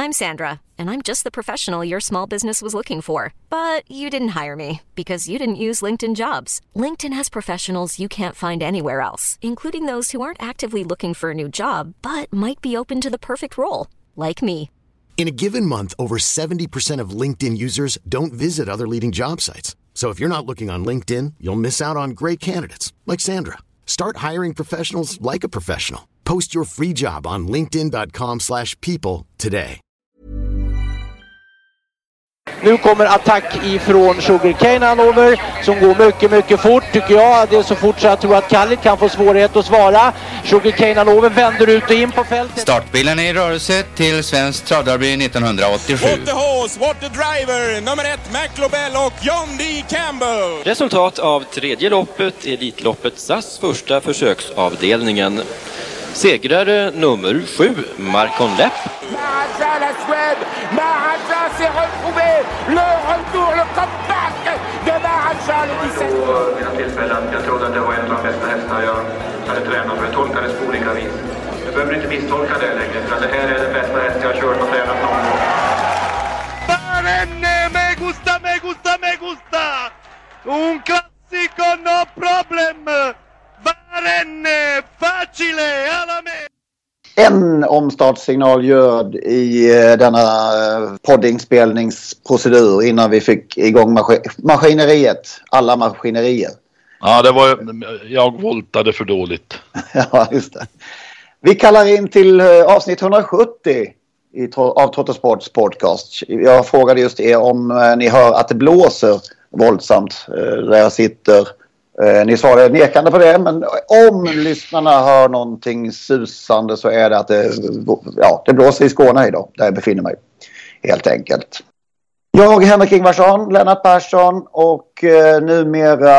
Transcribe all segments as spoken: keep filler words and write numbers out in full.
I'm Sandra, and I'm just the professional your small business was looking for. But you didn't hire me because you didn't use LinkedIn Jobs. LinkedIn has professionals you can't find anywhere else, including those who aren't actively looking for a new job, but might be open to the perfect role, like me. In a given month, over seventy percent of LinkedIn users don't visit other leading job sites. So if you're not looking on LinkedIn, you'll miss out on great candidates like Sandra. Start hiring professionals like a professional. Post your free job on linkedin dot com slash people today. Nu kommer attack ifrån Sugarcane Hanover som går mycket, mycket fort tycker jag. Det är så fort så jag tror att Khalid kan få svårighet att svara. Sugarcane Hanover vänder ut och in på fältet. Startbilen är i rörelse till Svensk Travderby nittonhundraåttiosju. What the horse, what the driver, nummer ett Mac Lobel och John D. Campbell. Resultat av tredje loppet, Elitloppet S A S första försöksavdelningen. Segrare nummer sju, Marcon Lepp. Maharaja, la Suède, Maharaja s'est retrouvé, le retour, le comeback de Maharaja, le dix-sept. Mina tillfällen, jag trodde att det var en av de bästa hästar jag hade tränat, för jag tolkade det på olika vis. Jag behöver inte misstolka det längre, för det här är den bästa häst jag har kört och tränat någon gång. Barenne, me gusta, me gusta, me gusta! Un classico, no problem! Barenne, facile, alla me! En omstartssignal ljöd i denna poddinspelningsprocedur innan vi fick igång maskin- maskineriet. Alla maskinerier. Ja, det var jag voltade för dåligt. Ja, just det. Vi kallar in till avsnitt hundrasjuttio i, av Trottosports podcast. Jag frågade just er om ni hör att det blåser våldsamt där jag sitter. Ni svarade nekande på det, men om lyssnarna hör någonting susande så är det att det, ja, det blåser i Skåne idag, där jag befinner mig, helt enkelt. Jag, Henrik Ingvarsson, Lennart Persson och eh, numera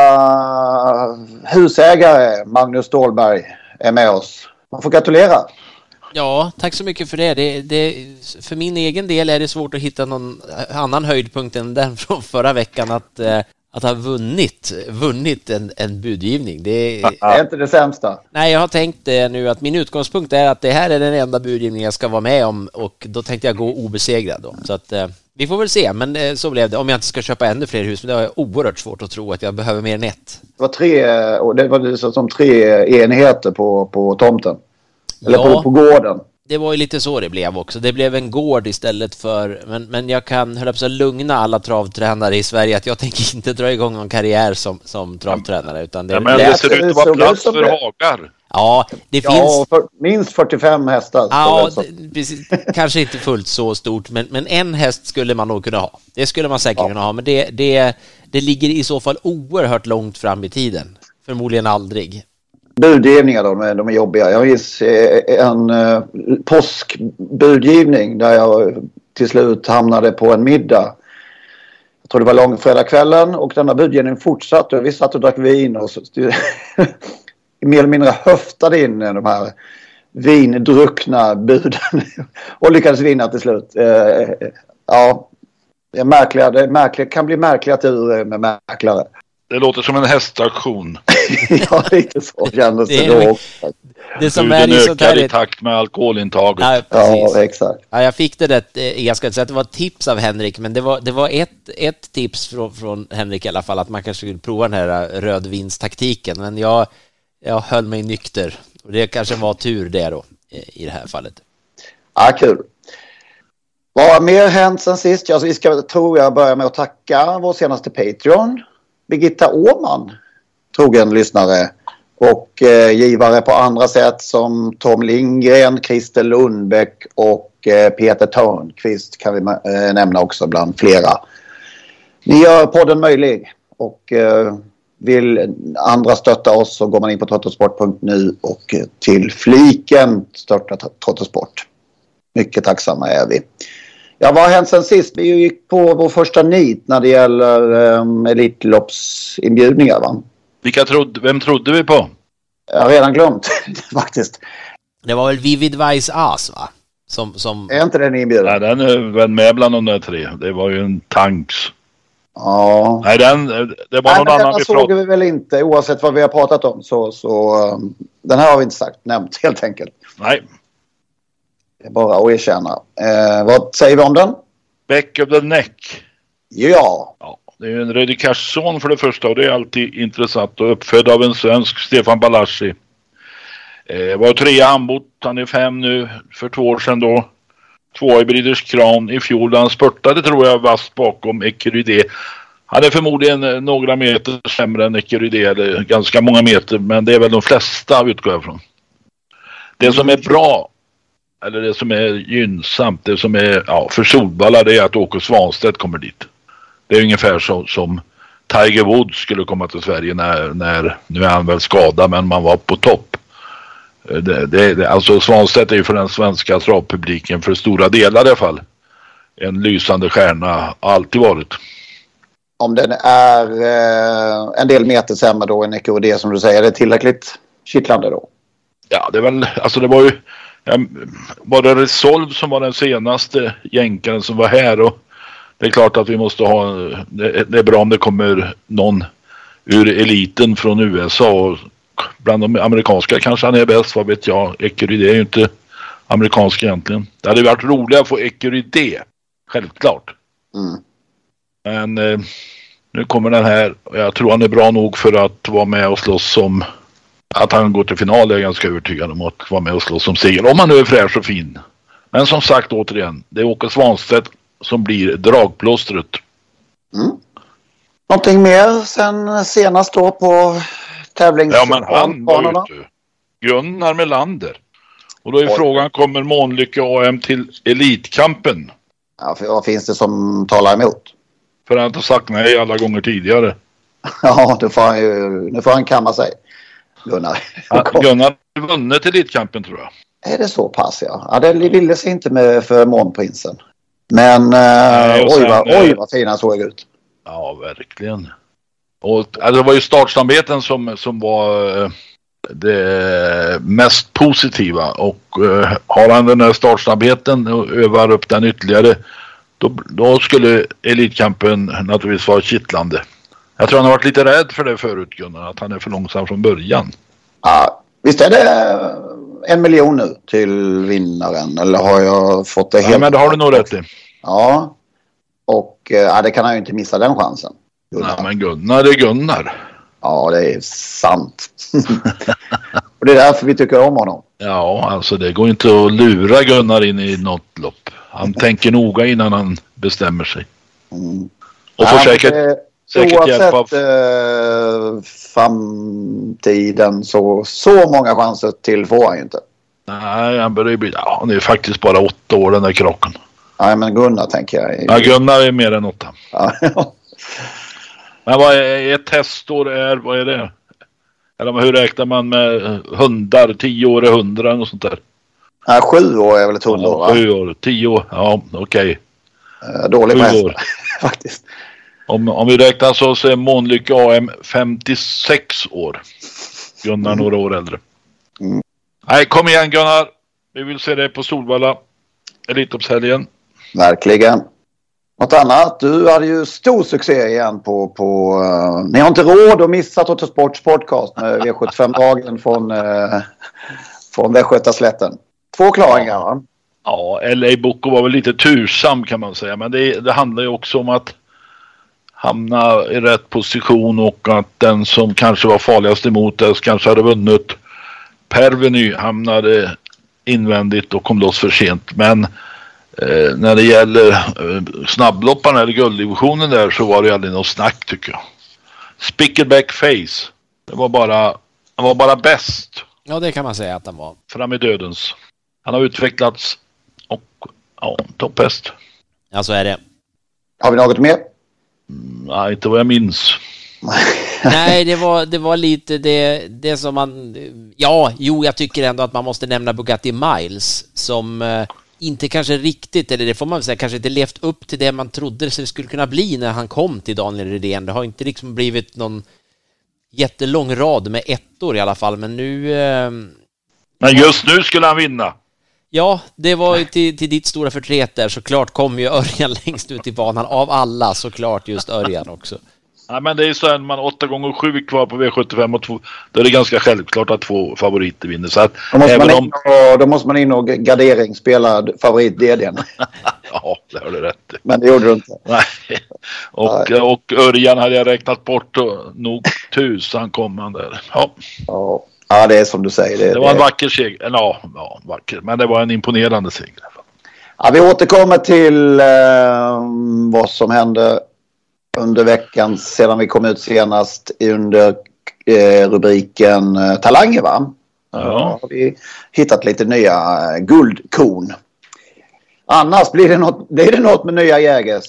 husägare Magnus Ståhlberg är med oss. Man får gratulera. Ja, tack så mycket för det. Det, det. För min egen del är det svårt att hitta någon annan höjdpunkt än den från förra veckan att... Eh, Att ha vunnit, vunnit en, en budgivning. Det är, det är inte det sämsta. Nej, jag har tänkt eh, nu att min utgångspunkt är att det här är den enda budgivningen jag ska vara med om. Och då tänkte jag gå obesegrad då. Så att eh, vi får väl se. Men eh, så blev det. Om jag inte ska köpa ännu fler hus. Men det är oerhört svårt att tro att jag behöver mer än ett. Det var tre, och det var så som tre enheter på, på tomten. Eller ja. på, på gården. Det var ju lite så det blev också. Det blev en gård istället för... Men, men jag kan höra på så lugna alla travtränare i Sverige att jag tänker inte dra igång någon karriär som, som travtränare. Utan det, ja, men det ser ut att vara plats för hagar. Ja, det ja, finns... För minst fyrtiofem hästar. Ja, det, precis, kanske inte fullt så stort. Men, men en häst skulle man nog kunna ha. Det skulle man säkert ja. kunna ha. Men det, det, det ligger i så fall oerhört långt fram i tiden. Förmodligen aldrig. Budgivningar då, de är, de är jobbiga. Jag minns en uh, påskbudgivning där jag till slut hamnade på en middag. Jag tror det var långfredagskvällen och denna budgivning fortsatte. Vi satt och drack vin och så, mer eller mindre höftade in de här vindruckna buden och lyckades vinna till slut. Uh, ja, det är märkliga, det är märkliga, kan bli märkliga turer med mäklare. Det låter som en hästaktion. Ja, lite så kändes det, det då också. Det som är i sånt här i takt med alkoholintaget. Ja, ja, exakt. Ja, jag fick det rätt, jag ska inte säga att det var ett tips av Henrik, men det var, det var ett, ett tips från, från Henrik i alla fall, att man kanske skulle prova den här rödvinstaktiken, men jag, jag höll mig nykter. Och det kanske var tur det då, i det här fallet. Ja, kul. Vad har mer hänt sen sist? Alltså, vi ska, tror jag, börja med att tacka vår senaste Patreon, Birgitta Åman, trogen lyssnare och eh, givare på andra sätt som Tom Lindgren, Christer Lundbäck och eh, Peter Törnqvist kan vi eh, nämna också bland flera. Ni gör podden möjlig och eh, vill andra stötta oss så går man in på trottosport punkt nu och eh, till fliken stötta Trottosport. Mycket tacksamma är vi. Ja, vad har hänt sen sist? Vi gick på vår första nit när det gäller um, elitloppsinbjudningar, va? Vilka trodde, vem trodde vi på? Jag har redan glömt, faktiskt. Det var väl Vivid Vice As, va? Som, som... Är inte den inbjuden? Nej, den är med bland de där tre. Det var ju en tanks. Ja. Nej, den, det var Nej, någon men annan vi såg prat... vi väl inte, oavsett vad vi har pratat om. Så, så um, den här har vi inte sagt, nämnt helt enkelt. Nej. Det är bara att erkänna. Eh, vad säger vi om den? Back of the neck. Ja. Ja, det är ju en Röde Kars-son för det första och det är alltid intressant. Och uppfödd av en svensk, Stefan Balaschi. Eh, var trea handbott, han är fem nu, för två år sedan då. Två i Breeders Crown i fjol. Han spurtade tror jag vast bakom Ecurydé. Han är förmodligen några meter sämre än Ecurydé, eller ganska många meter, men det är väl de flesta utgår jag från. Det som är bra, eller det som är gynnsamt, det som är ja, för Solvalla, det är att Åke Svanstedt kommer dit. Det är ungefär så, som Tiger Woods skulle komma till Sverige när, när nu är han väl skadad, men man var på topp. Det, det, det, alltså Svanstedt är ju för den svenska travpubliken för stora delar i alla fall en lysande stjärna, alltid varit. Om den är eh, en del meter sämre då än Ecurydé som du säger, är det tillräckligt kittlande då? Ja, det är väl, alltså det var ju ja, var det Resolve som var den senaste jänkaren som var här och det är klart att vi måste ha, det, det är bra om det kommer någon ur eliten från U S A och bland de amerikanska kanske han är bäst, vad vet jag. Ecurydé är ju inte amerikansk egentligen. Det hade varit roligt att få Ecurydé, självklart. Mm. Men eh, nu kommer den här och jag tror han är bra nog för att vara med och slåss som att han går till final, är jag ganska övertygad om att vara med och slåss som seger. Om han nu är fräsch och fin. Men som sagt återigen, det är Åke Svanstedt som blir dragplåstret. Mm. Någonting mer sen senast då på tävlings... Ja, men han var ute. Gunnar Melander. Och då är Oj. frågan, kommer Månlycke A M till Elitkampen? Ja, för vad finns det som talar emot? För han har inte sagt nej alla gånger tidigare. Ja, då får han ju, nu får han kamma sig. Gunnar. Ja, Gunnar har vunnit Elitkampen tror jag. Är det så pass, ja? Ja, det ville sig inte med för Månprinsen. Men nej, oj, sen, vad, oj vad fina såg ut. Ja, verkligen. Och alltså, det var ju startsamheten som, som var eh, det mest positiva. Och eh, har han den här startsnabbheten och övar upp den ytterligare, då, då skulle Elitkampen naturligtvis vara kittlande. Jag tror han har varit lite rädd för det förut, Gunnar, att han är för långsam från början. Ja, visst är det en miljon nu till vinnaren, eller har jag fått det helt... Ja, men det har du nog rätt i. Ja, och ja, det kan han ju inte missa den chansen. Gunnar. Nej, men Gunnar är Gunnar. Ja, det är sant. Och det är därför vi tycker om honom. Ja, alltså det går inte att lura Gunnar in i något lopp. Han tänker noga innan han bestämmer sig. Mm. Och får ja, säkert, det, säkert hjälp av... Eh, framtiden så, så många chanser till får han ju inte. Nej, han börjar bli... Ja, han är faktiskt bara åtta år den där krocken. Nej, men Gunnar tänker jag. Ja, Gunnar är mer än åtta. Ja. Men vad är ett testår är, vad är det? Eller hur räknar man med hundar? Tio år är hundra och sånt där. Nej, sju år är väl ett hundra år, ja, sju år, tio år, ja okej. Okay. Dålig press, faktiskt. Om, om vi räknar så, så är Månlycke A M femtiosex år. Gunnar mm. några år äldre. Mm. Nej, kom igen Gunnar. Vi vill se dig på Solvalla. Elitloppshelgen. Verkligen. Något annat? Du hade ju stor succé igen på... på uh, ni har inte råd att missa Autosports podcast med V sjuttiofem-dagen från, uh, från Västgötaslätten. Två klaringar, va? Ja, L A Boko var väl lite tursam kan man säga. Men det, det handlar ju också om att hamna i rätt position och att den som kanske var farligast emot det kanske hade vunnit. Perveny hamnade invändigt och kom loss för sent. Men eh, när det gäller eh, snabblopparna eller gulddivisionen där så var det aldrig något snack tycker jag. Spickleback Face. Det var bara, det var bara bäst. Ja, det kan man säga att han var. Fram i dödens. Han har utvecklats och ja, topphäst. Ja, så är det. Har vi något mer? Mm, nej, inte vad jag minns. Nej, det var, det var lite det, det som man... Ja, jo, jag tycker ändå att man måste nämna Bugatti Miles som eh, inte kanske riktigt, eller det får man säga, kanske inte levt upp till det man trodde det skulle kunna bli när han kom till Daniel Redén. Det har inte liksom blivit någon jättelång rad med ettor i alla fall, men nu... Eh, men just nu skulle han vinna. Ja, det var ju till, till ditt stora förtret där. Såklart kom ju Örjan längst ut i banan av alla, såklart just Örjan också. Ja, men det är så här, man åtta gånger sju kvar på V sjuttiofem och två, då är det ganska självklart att två favoriter vinner. Så att då, måste även man om... in och, då måste man in och gardering spela favorit-D D:n. Ja, det har du rätt. Men det gjorde du inte. Nej. Och, Nej. och Örjan hade jag räknat bort och nog tusan kom han där. Ja. Ja. Ja, det är som du säger. Det, det var en vacker seger. Ja, ja, vacker. Men det var en imponerande seger. Ja, vi återkommer till eh, vad som hände under veckan sedan vi kom ut senast under eh, rubriken eh, Talanger, va? Ja. Har vi hittat lite nya eh, guldkorn. Annars blir det något, blir det något med nya Jägers?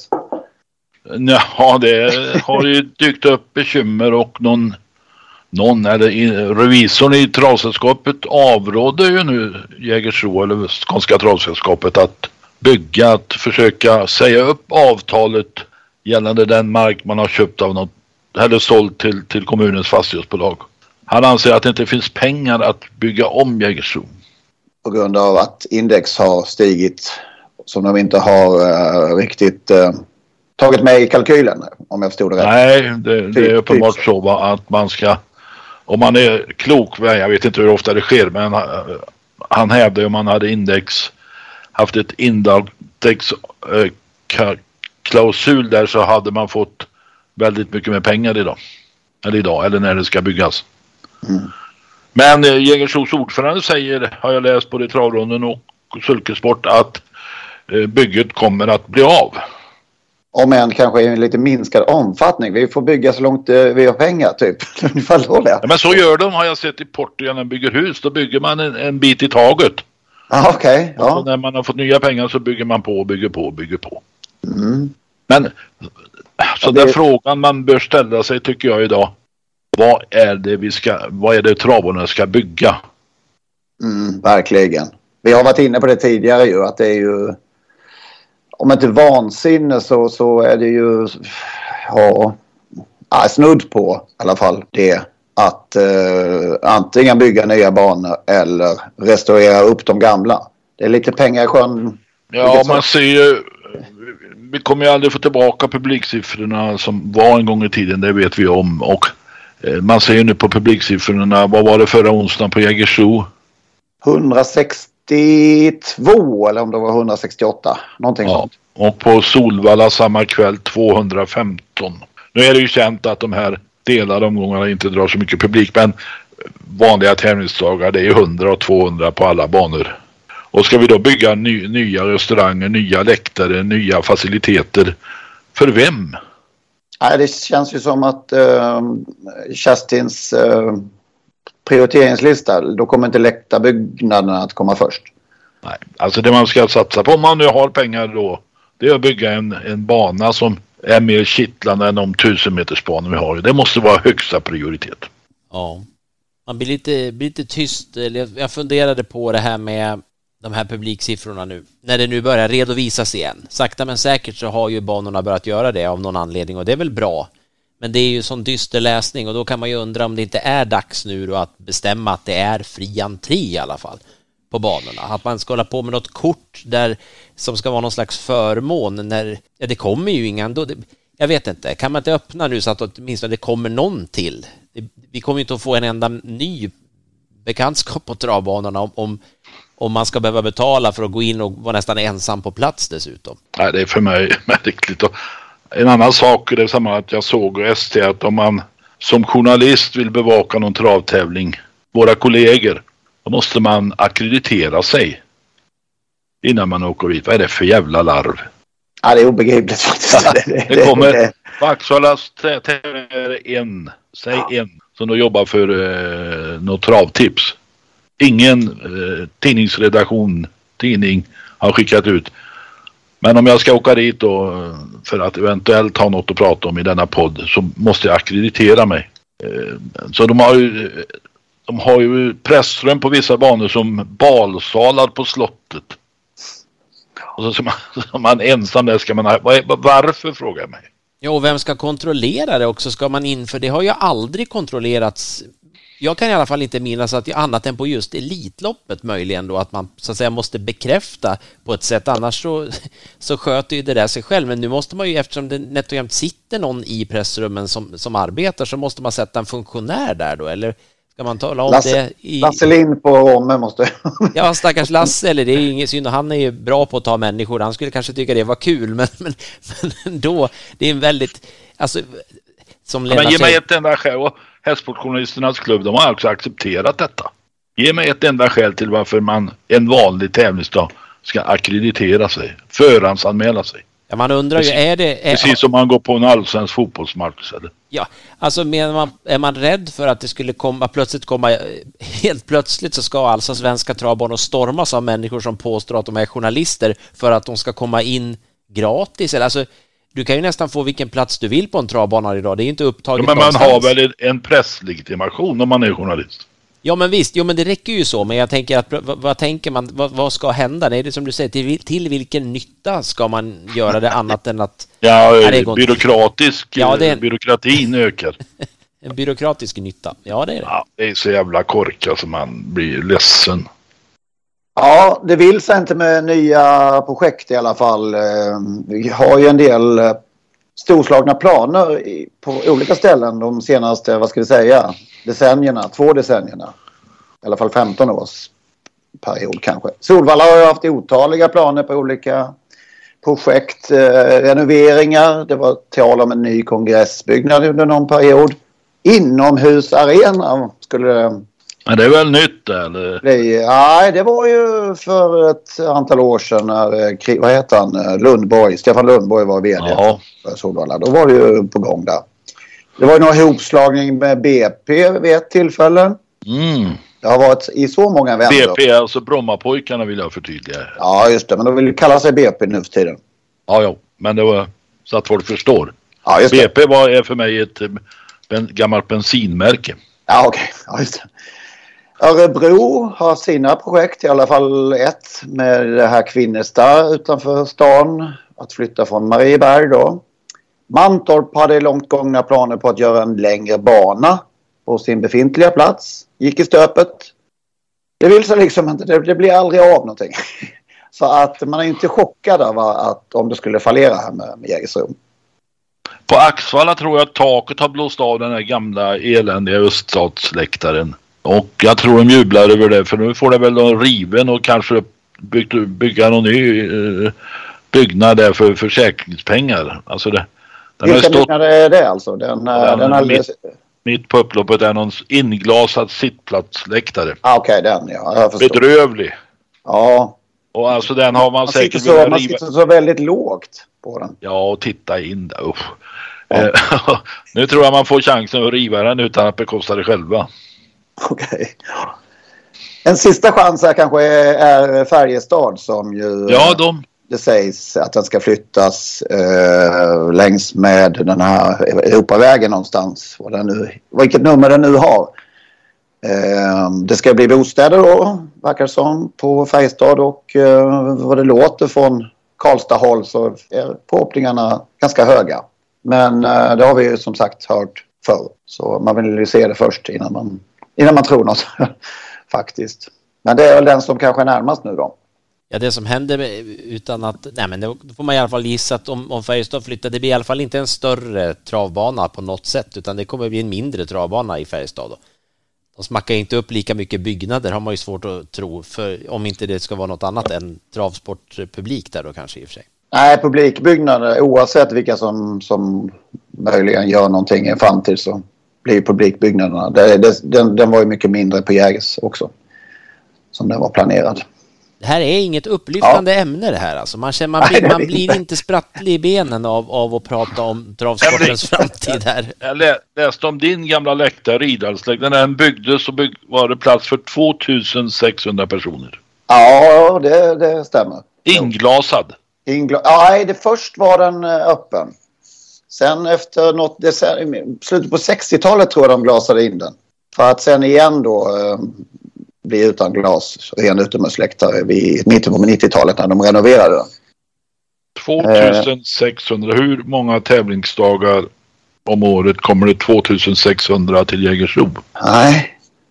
Ja, det har ju dykt upp bekymmer och någon, någon eller revisorn i travsällskapet avråder ju nu Jägersro eller Skånska travsällskapet att bygga, att försöka säga upp avtalet gällande den mark man har köpt av något eller sålt till, till kommunens fastighetsbolag. Han anser att det inte finns pengar att bygga om Jägersro. På grund av att index har stigit som de inte har uh, riktigt uh, tagit med i kalkylen, om jag förstod det rätt. Nej, det, det är uppenbart så, va, att man ska, om man är klok, jag vet inte hur ofta det sker, men han, han hävdade om man hade index, haft ett index uh, ka, klausul där, så hade man fått väldigt mycket mer pengar idag. Eller idag, eller när det ska byggas. Mm. Men eh, Jägersros ordförande säger, har jag läst både i travronden och sulkesport, att eh, bygget kommer att bli av. Om än kanske i en lite minskad omfattning. Vi får bygga så långt eh, vi har pengar, typ. Ungefär då det. Ja, men så gör de, har jag sett i Portugal, när de bygger hus. Då bygger man en, en bit i taget. Ah, okej. Okay. Ja. När man har fått nya pengar så bygger man på, bygger på, bygger på. Mm. Men så ja, den det... frågan man bör ställa sig, tycker jag idag, vad är det vi ska, vad är det travorna ska bygga? Mm, verkligen. Vi har varit inne på det tidigare ju, att det är ju, om inte vansinne så, så är det ju ja, snudd på i alla fall det, att eh, antingen bygga nya banor eller restaurera upp de gamla. Det är lite pengar i sjön. Ja, man ser ju, vi kommer ju aldrig få tillbaka publiksiffrorna som var en gång i tiden, det vet vi om. Och eh, man ser ju nu på publiksiffrorna, vad var det förra onsdagen på Jägersro? hundrasextiotvå eller om det var hundrasextioåtta, någonting ja, sånt. Och på Solvalla samma kväll tvåhundrafemton. Nu är det ju känt att de här delade omgångarna inte drar så mycket publik, men vanliga tävlingsdagar, det är ju hundra och tvåhundra på alla banor. Och ska vi då bygga ny, nya restauranger, nya läktare, nya faciliteter, för vem? Nej, det känns ju som att uh, Kerstins uh, prioriteringslista, då kommer inte läktarbyggnaderna att komma först. Nej, alltså det man ska satsa på om man nu har pengar då, det är att bygga en, en bana som är mer kittlande än de tusen meters banor vi har. Det måste vara högsta prioritet. Ja, man blir lite, blir lite tyst. Jag funderade på det här med de här publiksiffrorna nu. När det nu börjar redovisas igen. Sakta men säkert så har ju banorna börjat göra det av någon anledning, och det är väl bra. Men det är ju sån dyster läsning, och då kan man ju undra om det inte är dags nu då att bestämma att det är fri entré i alla fall på banorna. Att man ska hålla på med något kort där som ska vara någon slags förmån när, ja, det kommer ju inga ändå. Det, jag vet inte, kan man inte öppna nu så att åtminstone det kommer någon till? Det, vi kommer ju inte att få en enda ny bekantskap på travbanorna om, om, om man ska behöva betala för att gå in och vara nästan ensam på plats dessutom. Nej, det är för mig märkligt. Och en annan sak är det samma att jag såg S T att om man som journalist vill bevaka någon travtävling, våra kollegor, då måste man akkreditera sig innan man åker dit. Vad är det för jävla larv? Ja, det är obegripligt faktiskt. Ja, det, det kommer Vaxhållas tävlingar en, säg en, som då jobbar för eh, något travtips. Ingen eh, tidningsredaktion, tidning har skickat ut. Men om jag ska åka dit då för att eventuellt ha något att prata om i denna podd, så måste jag akkreditera mig. Eh, så de har ju de har ju pressrum på vissa banor som balsalar på slottet. Och så ska man, så man ensam där ska man ha, varför frågar jag mig. Ja, och vem ska kontrollera det också? Ska man in, för det har ju aldrig kontrollerats jag kan i alla fall inte minnas att jag annat än på just Elitloppet möjligen då att man så att säga måste bekräfta på ett sätt, annars så, så sköter ju det där sig själv. Men nu måste man ju, eftersom det nätt och jämt sitter någon i pressrummen som, som arbetar, så måste man sätta en funktionär där då, eller ska man tala om Lasse, det i... Lasse Lind på Romme måste... Ja, stackars Lasse, eller det är ju ingen synd, han är ju bra på att ta människor, han skulle kanske tycka det var kul, men, men, men då, det är en väldigt, alltså som ja, men ge mig ett enda skäl, och Hästsportjournalisternas klubb, de har också accepterat detta. Ge mig ett enda skäl till varför man en vanlig tävlingsdag ska akkreditera sig, förhandsanmäla sig. Ja, man undrar ju, är det... Är, precis som man går på en allsvensk fotbollsmatch, eller? Ja, alltså menar man, är man rädd för att det skulle komma, plötsligt komma, helt plötsligt så ska alltså svenska travbanor stormas av människor som påstår att de är journalister för att de ska komma in gratis, eller alltså... Du kan ju nästan få vilken plats du vill på en travbana idag. Det är inte upptaget. Ja, men man någonstans. Har väl en presslegitimation om man är journalist? Ja, men visst. Jo, men det räcker ju så. Men jag tänker att vad, vad tänker man? Vad, vad ska hända? Nej, det är som du säger. Till, till vilken nytta ska man göra det annat än att... Ja, byråkratisk. Ja, det är en... byråkratin ökar. En byråkratisk nytta. Ja, det är det. Ja, det är så jävla korka som man blir ledsen. Ja, det vill sig inte med nya projekt i alla fall. Vi har ju en del storslagna planer på olika ställen de senaste, vad ska vi säga, decennierna, två decennierna. I alla fall femton års period kanske. Solvalla har ju haft otaliga planer på olika projekt, renoveringar. Det var tal om en ny kongressbyggnad under någon period. Inomhusarena skulle det... Men det är väl nytt eller? Nej, nej, det var ju för ett antal år sedan när, vad heter han, Lundborg, Stefan Lundborg var vd ja. för Solvalla. Då var det ju på gång där. Det var ju någon ihopslagning med B P vid ett tillfälle. Mm. Det har varit i så många vändor. B P, alltså Brommapojkarna vill jag förtydliga. Ja, just det, men de vill ju kalla sig B P nu för tiden. Ja, ja, men det var så att folk förstår. Ja, just det. B P var, är för mig ett ben, gammalt bensinmärke. Ja, okej. Okay. Ja, just det. Örebro har sina projekt, i alla fall ett med det här Kvinnestad utanför stan, att flytta från Marieberg då. Mantorp hade långt gångna planer på att göra en längre bana på sin befintliga plats. Gick i stöpet. Det vill sig liksom inte, det, det blir aldrig av någonting. Så att man är inte chockad av att om det skulle fallera här med, med Jägersro. På Axvalla tror jag att taket har blåst av den här gamla eländiga öststatsläktaren. Och jag tror de jublar över det, för nu får det väl någon riven och kanske byggt, bygga någon ny eh, byggnad där för försäkringspengar. Alltså det, den vilka byggnader är det alltså? Den, den, den alldeles... mitt, mitt på upploppet är någon inglasad sittplatsläktare. Ah, okej, okay, den ja. Jag förstår. Bedrövlig. Ja. Och alltså den har man, man säkert... Sitter så, man sitter så väldigt lågt på den. Ja, och titta in där. Usch. Ja. Nu tror jag man får chansen att riva den utan att bekosta det själva. Okej. Okay. En sista chans här kanske är Färjestad som ju... Ja, de... Det sägs att den ska flyttas eh, längs med den här Europavägen någonstans. Vad den nu, vilket nummer den nu har. Eh, det ska bli bostäder då, verkar som, på Färjestad. Och eh, vad det låter från Karlstad håll så är förhoppningarna ganska höga. Men eh, det har vi ju som sagt hört förr. Så man vill ju se det först innan man... Innan man tror något, faktiskt. Men det är väl den som kanske är närmast nu då. Ja, det som händer utan att... Nej, men då får man i alla fall gissa att om, om Färjestad flyttar, det blir i alla fall inte en större travbana på något sätt, utan det kommer bli en mindre travbana i Färjestad då. De smackar inte upp lika mycket byggnader, har man ju svårt att tro, för om inte det ska vara något annat än travsportpublik där då kanske i och för sig. Nej, publikbyggnader, oavsett vilka som, som möjligen gör någonting i framtid så... blir publikbyggnaderna. Det, det, den, den var ju mycket mindre på Jägers också. Som den var planerad. Det här är inget upplyftande ja. ämne det här. Alltså. Man, känner, man, blir, man blir inte sprattlig i benen av, av att prata om travsportens framtid här. Jag lä, läste om din gamla läktare, Ridalsläktaren. När den byggdes så bygg, var det plats för tvåtusen sexhundra personer. Ja, det, det stämmer. Inglasad. Ingla- Nej, det först var den öppen. Sen efter något decennium, slutet på sextiotalet tror jag de glasade in den. För att sen igen då eh, bli utan glas, ren utomhusläktare vid mitten på nittiotalet när de renoverade den. tvåtusen sexhundra, eh, hur många tävlingsdagar om året kommer det tvåtusen sexhundra till Jägersro? Nej,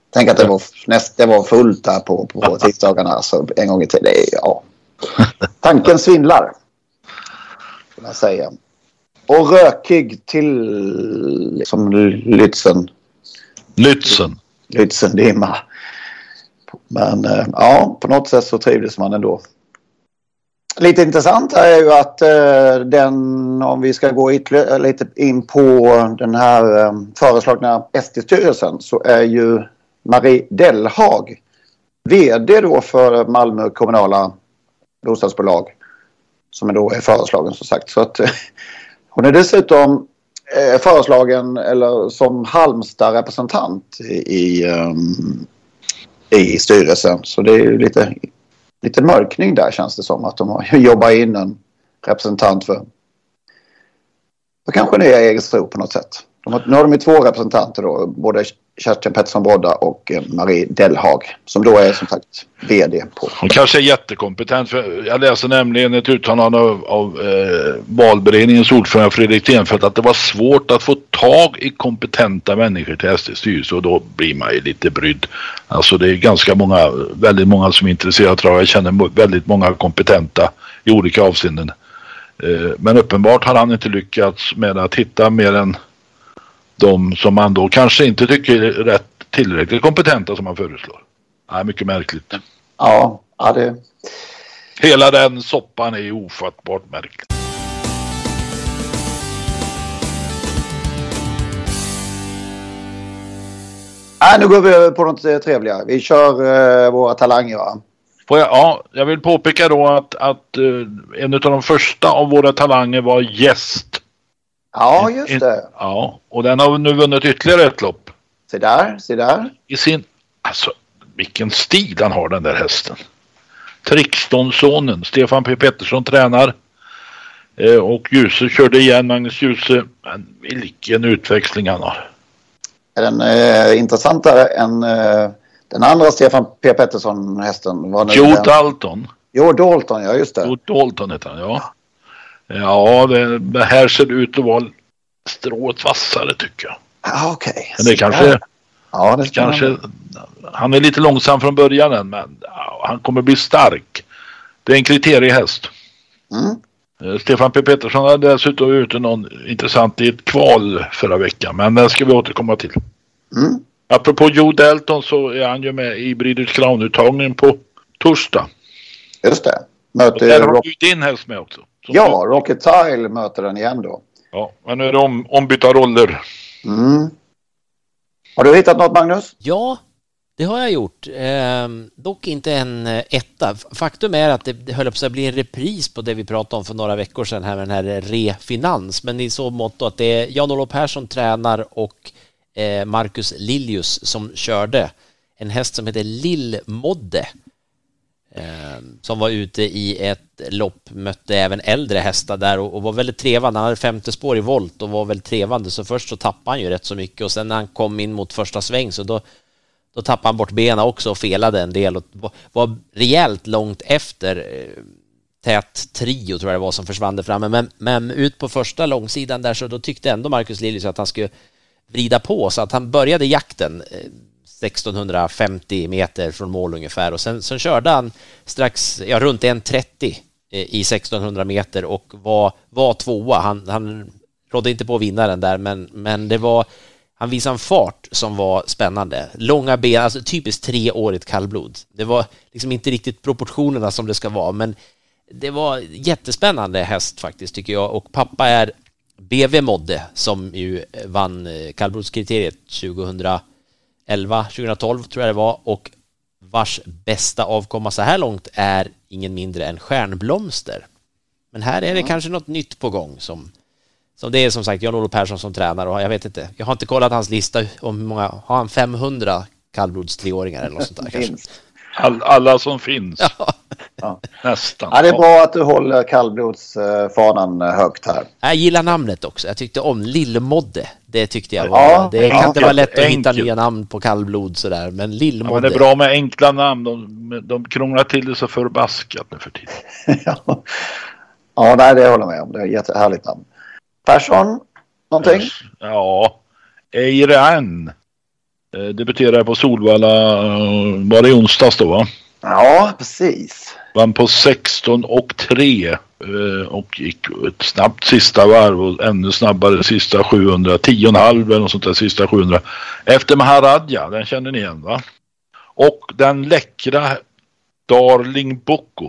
Tänk att det var, näst, det var fullt där på, på tisdagarna så en gång i tiden. Ja. Tanken svindlar. Kan jag säga. Och rökig till som Lützen. Lützen. Lützen, dimma. Men ja, på något sätt så trivdes man ändå. Lite intressant är ju att uh, den, om vi ska gå ytterligare lite in på den här um, föreslagna S D-styrelsen, så är ju Marie Delhag vd då för Malmö kommunala bostadsbolag som då är föreslagen som sagt. Så att uh, hon är dessutom uh, föreslagen eller som Halmstad-representant i, i, um, i styrelsen. Så det är ju lite... Lite mörkning där känns det som att de har jobbat in en representant för. Då kanske det är Jägersro på något sätt. De har, nu har de ju två representanter då, både Kerstin Pettersson Brodda och Marie Delhag, som då är som sagt vd på. Hon kanske är jättekompetent, för jag läser nämligen ett uttalande av, av eh, valberedningens ordförande Fredrik Stenfeldt att det var svårt att få tag i kompetenta människor till S D-styrelse, och då blir man ju lite brydd. Alltså det är ganska många, väldigt många som är intresserade, tror jag. Jag känner väldigt många kompetenta i olika avseenden. Eh, men uppenbart har han inte lyckats med att hitta mer än de som man då kanske inte tycker är rätt tillräckligt kompetenta som man föreslår. Ja, mycket märkligt. Ja, ja det... Hela den soppan är ofattbart märklig. Nej, nu går vi över på något trevligare. Vi kör uh, våra talanger, va? Får jag, ja, jag vill påpeka då att, att uh, en av de första av våra talanger var gäst. Ja, just det. Ja, och den har nu vunnit ytterligare ett lopp. Se där, se där. I sin, alltså vilken stil han har, den där hästen. Trixtonsonen, Stefan P. Pettersson tränar. Eh, och Ljuse körde igen, Magnus Ljuse. Men vilken utväxling han har. Är den eh, intressantare än eh, den andra Stefan P. Pettersson-hästen? Joe den? Dalton. Joe Dalton, ja just det. Joe Dalton heter han, ja. Ja, det, det här ser ut att vara strået vassare tycker jag. Ah, okej. Okay. Men det kanske... Ja, det kanske han är lite långsam från början, men ja, han kommer bli stark. Det är en kriteriehäst. Mm. Stefan P. Pettersson hade dessutom ute någon intressant i ett kval förra veckan, men den ska vi återkomma till. Mm. Apropå Joe Dalton så är han ju med i Breeders Crown-uttagningen på torsdag. Just det. Möter där har du din häst med också. Ja, Rocket Tile möter den igen då. Ja, men nu är det om, ombytta roller. Mm. Har du hittat något, Magnus? Ja, det har jag gjort. Eh, dock inte en etta. Faktum är att det, det höll på att bli en repris på det vi pratade om för några veckor sedan här med den här Refinans. Men i så mått att det är Jan-Olof Persson tränar och eh, Marcus Liljus som körde en häst som heter Lillmodde. Eh, som var ute i ett lopp, mötte även äldre hästar där och, och var väldigt trevande. Han hade femte spår i volt och var väldigt trevande, så först så tappade han ju rätt så mycket och sen när han kom in mot första sväng så då, då tappade han bort benen också och felade en del och var, var rejält långt efter eh, tät trio tror jag det var som försvann framme, men, men ut på första långsidan där så då tyckte ändå Marcus Liljus att han skulle vrida på, så att han började jakten eh, sextonhundrafemtio meter från mål ungefär och sen, sen körde han strax ja, runt en trettio i sextonhundra meter och var, var tvåa. Han, han rådde inte på att vinna den där, men, men det var, han visade en fart som var spännande. Långa ben, alltså typiskt treårigt kallblod. Det var liksom inte riktigt proportionerna som det ska vara, men det var jättespännande häst faktiskt tycker jag, och pappa är B V Modde som ju vann kallblodskriteriet tjugohundraelva tjugohundratolv tror jag det var, och vars bästa avkomma så här långt är ingen mindre än Stjärnblomster. Men här är det ja. kanske något nytt på gång som, som det är som sagt Jan-Olof Persson som tränar och jag vet inte, jag har inte kollat hans lista om hur många, har han femhundra kallblodstreåringar eller något sånt där kanske? All, alla som finns. Ja. Ja. Nästan. Ja, det är bra att du håller kallblodsfanan högt här. Jag gillar namnet också. Jag tyckte om Lillmodde. Det tyckte jag var. Ja, det kan ja, inte vara lätt att enkelt. hitta nya namn på kallblod sådär, men Lillmodde. Ja, men det är bra med enkla namn. De, de krånglar till det så förbaskat nu för tiden. ja, ja nej, det håller jag med om. Det är ett jättehärligt namn. Persson, någonting? Ja, Eiran. Eh, debuterade på Solvalla, var det i onsdags då va? Ja, precis. Vann på sexton och tre eh, och gick ett snabbt sista varv och ännu snabbare sista sjuhundra, tio och en halv eller något sånt där sista sjuhundra. Efter Maharadja, den känner ni igen va? Och den läckra Darling Boko.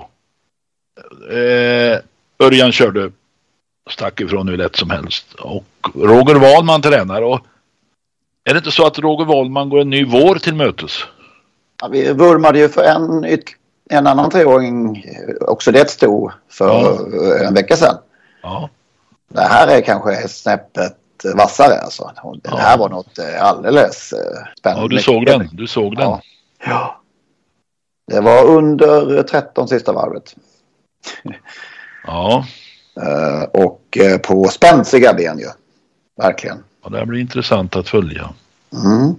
Eh, Örjan körde stack ifrån hur lätt som helst. Och Roger Wahlman tränar. Och är det inte så att Roger Wahlman går en ny vår till mötes? Ja, vi vurmade ju för en, en annan treåring, också det stod för ja. en vecka sedan. Ja. Det här är kanske snäppet vassare alltså. Det ja. här var något alldeles spännande. Ja, du såg den. Du såg den. Ja. ja. Det var under tretton sista varvet. Ja. Uh, och uh, på spänstiga ben ju. Verkligen. Ja, det blir intressant att följa. Mm.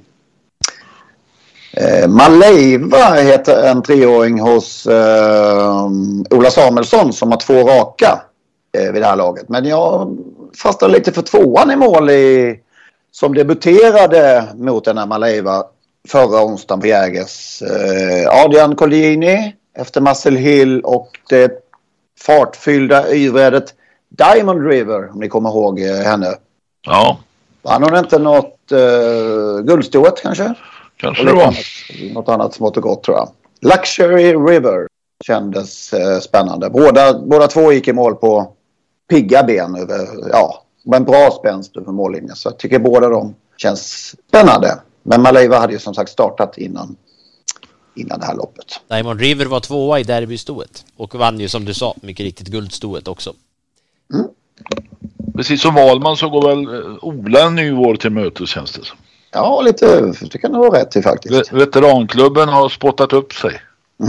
Uh, Maleiva heter en treåring hos uh, Ola Samuelsson som har två raka uh, vid det här laget. Men jag fastnade lite för tvåan i mål i, som debuterade mot den här Maleiva förra onsdagen på Jägers. Uh, Adrian Colgjini efter Marcel Hill och det fartfyllda yvrädet Diamond River, om ni kommer ihåg uh, henne. Ja. Han har inte något uh, guldstoet kanske? Kanske det var. Annat, något annat smått och gott tror jag. Luxury River kändes uh, spännande. Båda, båda två gick i mål på pigga ben över, ja, en bra spänst över mållinjen. Så jag tycker båda de känns spännande. Men Maleiva hade ju som sagt startat innan, innan det här loppet. Diamond River var tvåa i derbystoet och vann ju som du sa mycket riktigt guldstoet också. Mm. Precis som Wahlman så går väl Ola en ny vår till mötes känns det som. Ja, lite, det kan det vara rätt i faktiskt. Veteranklubben har spottat upp sig.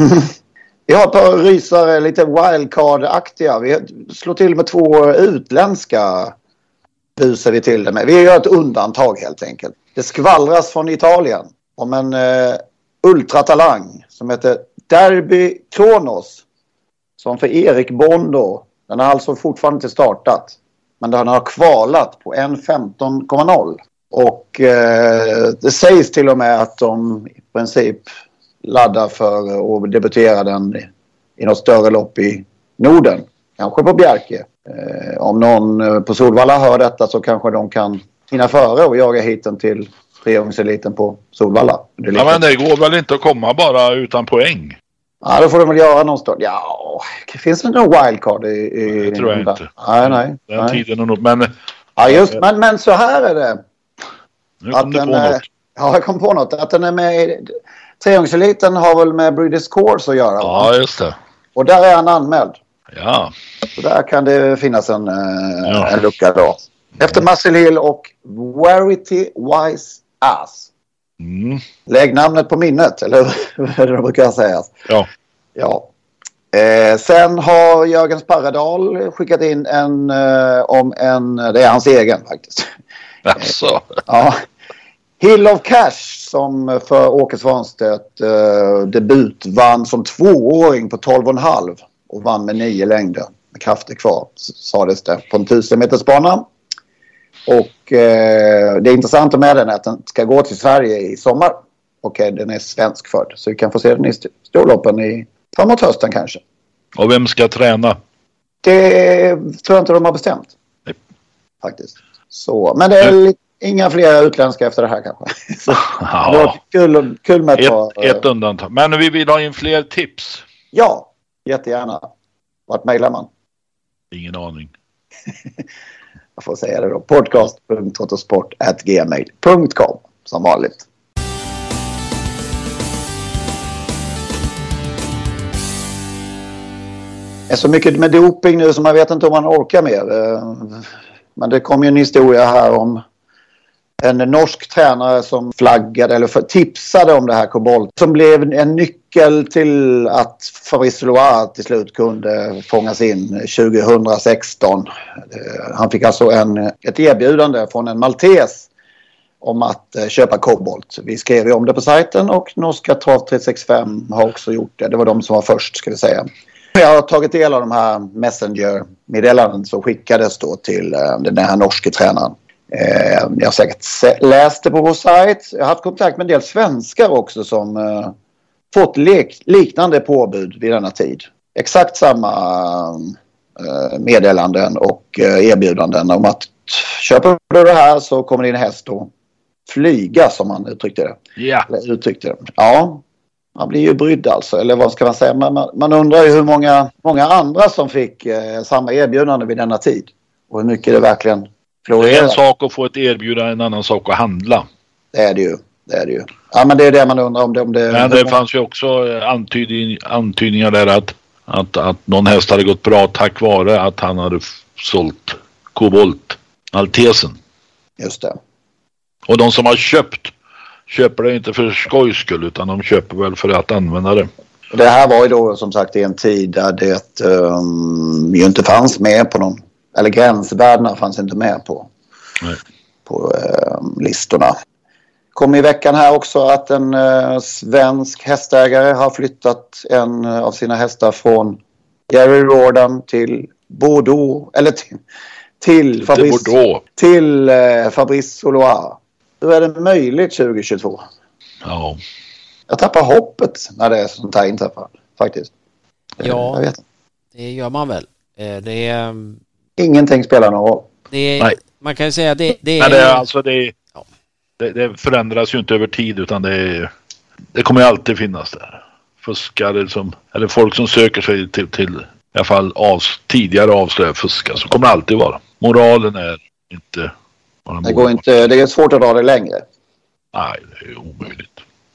Vi har ett par rysare, lite wildcard-aktiga. Vi slår till med två utländska busar vi till det med. Vi gör ett undantag helt enkelt. Det skvallras från Italien om en uh, ultratalang som heter Derby Kronos. Som för Erik Bondo. Den har alltså fortfarande inte startat. Men den har kvalat på en femton komma noll. Och uh, det sägs till och med att de i princip laddar för att debutera den i, i något större lopp i Norden. Kanske på Bjerke. Uh, om någon på Solvalla hör detta så kanske de kan hinna före och jaga hiten till treåringseliten på Solvalla. Det ja, men det går väl inte att komma bara utan poäng? Ja, då får de väl göra någonstans. Ja, finns det någon wildcard i... i det tror jag inte. Nej, nej. Den nej. tiden är nog, men... Ja, just, men, men så här är det. Nu kom du på är, något. Ja, jag kom på något. Att den är med i... Treåringseliten har väl med British Course att göra. Ja, just det. Och där är han anmäld. Ja. Så där kan det finnas en, ja. en lucka då. Efter Marcel Hill och Verity Wise Ass. Mm. Lägg namnet på minnet, eller hur det brukar sägas. Ja. Ja. Eh, sen har Jörgen Sparredal skickat in en eh, om en, det är hans egen faktiskt. Alltså. Eh, ja. Hill of Cash som för Åke Svanstedt eh, debut vann som tvååring på tolv och en halv och vann med nio längder med krafter kvar, sades det, på en tusen meters bana. Och eh, det är intressant med den att den ska gå till Sverige i sommar. Och eh, den är svenskfödd. Så vi kan få se den i st- storloppen i, framåt hösten kanske. Och vem ska träna? Det tror jag inte de har bestämt. Nej. Faktiskt. Så, men det är li- inga fler utländska efter det här kanske. Så, ja. Det var kul, kul med ett, ett, par, ett undantag. Men vi vill ha in fler tips. Ja, jättegärna. Vart mejlar man? Ingen aning. Jag får säga det då. podcast punkt trottosport at gmail punkt com som vanligt. Det är så mycket med doping nu som man vet inte om man orkar mer. Men det kom ju en historia här om en norsk tränare som flaggade eller tipsade om det här kobolt. Som blev en nyckel till att Fabrice Loire till slut kunde fångas in tjugo sexton. Han fick alltså en, ett erbjudande från en maltes om att köpa kobolt. Vi skrev ju om det på sajten och norska Trav tre sextiofem har också gjort det. Det var de som var först ska vi säga. Jag har tagit del av de här Messenger-meddelanden som skickades då till den här norska tränaren. Eh, jag har säkert läst det på vår sajt. Jag har haft kontakt med en del svenskar också som eh, fått lik- liknande påbud vid denna tid. Exakt samma eh, meddelanden och eh, erbjudanden om att köper du det här så kommer din häst att flyga, som man uttryckte det. Ja. Eller uttryckte det. Ja, man blir ju brydd alltså. Eller vad ska man säga? Man, man, man undrar ju hur många, många andra som fick eh, samma erbjudande vid denna tid. Och hur mycket det verkligen florerar. Det är en sak att få ett erbjudande, en annan sak att handla. Det är det ju. Det är det ju. Ja, men det är det man undrar om det... Om det men det fanns ju också antydning, antydningar där att, att, att någon häst hade gått bra tack vare att han hade sålt Kobolt Altesen. Just det. Och de som har köpt köper det inte för skojs skull, utan de köper väl för att använda det. Det här var ju då som sagt i en tid där det um, ju inte fanns med på någon, eller gränsvärdena fanns inte med på, Nej. på um, listorna. Kom i veckan här också att en uh, svensk hästägare har flyttat en uh, av sina hästar från Jerry Jordan till Bordeaux, eller till, till Fabrice, till, till uh, Fabrice Solois. Hur är det möjligt tjugo tjugotvå? Ja. Jag tappar hoppet när det är sånt här inträffar, faktiskt. Ja, jag vet. Det gör man väl. Det är... Ingenting spelar någon roll. Det är... Nej. Man kan ju säga det, det är... Men det är alltså det, ja. det, det förändras ju inte över tid, utan det är, det kommer ju alltid finnas där. Fuskare som, eller folk som söker sig till, till i alla fall av, tidigare avslöjade fuskare, så kommer det alltid vara. Moralen är inte... Det går inte, det är svårt att dra det längre. Nej, det är omöjligt.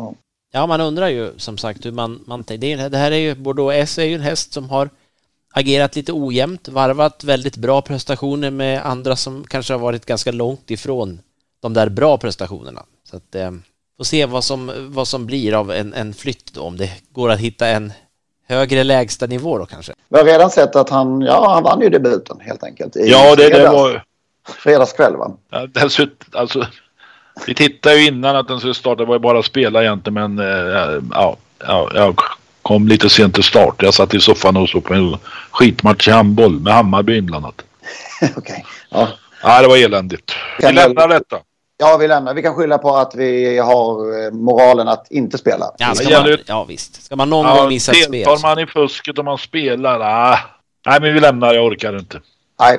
Ja, man undrar ju som sagt hur man, man det, det här är ju, Bordeaux S är ju en häst som har agerat lite ojämnt, varvat väldigt bra prestationer med andra som kanske har varit ganska långt ifrån de där bra prestationerna. Så att eh, får se vad som, vad som blir av en, en flytt då, om det går att hitta en högre lägsta nivå då kanske. Vi har redan sett att han, ja, han vann ju debuten helt enkelt. I ja, det, det var... Fredagskväll, va? Ja, dessutom, alltså, vi tittade ju innan att den skulle starta, det var ju bara spela egentligen, men äh, ja, ja, jag kom lite sent till start. Jag satt i soffan och så på en skitmatch i handboll med Hammarby inblandat. Okej, okay. Ja. Ja, det var eländigt. Vi lämnar detta. Ja, vi lämnar. Vi kan skylla på att vi har moralen att inte spela. Ja, ska man, ja visst. Ska man någon ja, gång missa ett spel? Tar man i fusket om man spelar? Ah. Nej, men vi lämnar. Jag orkar inte. Nej.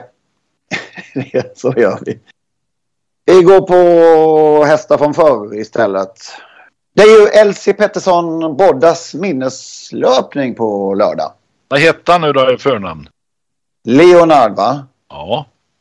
Så gör vi. Vi går på hästar från förr istället. Det är ju Elsie Pettersson Boddas minneslöpning på lördag. Vad heter han nu då i förnamn? Leonard, va? Ja.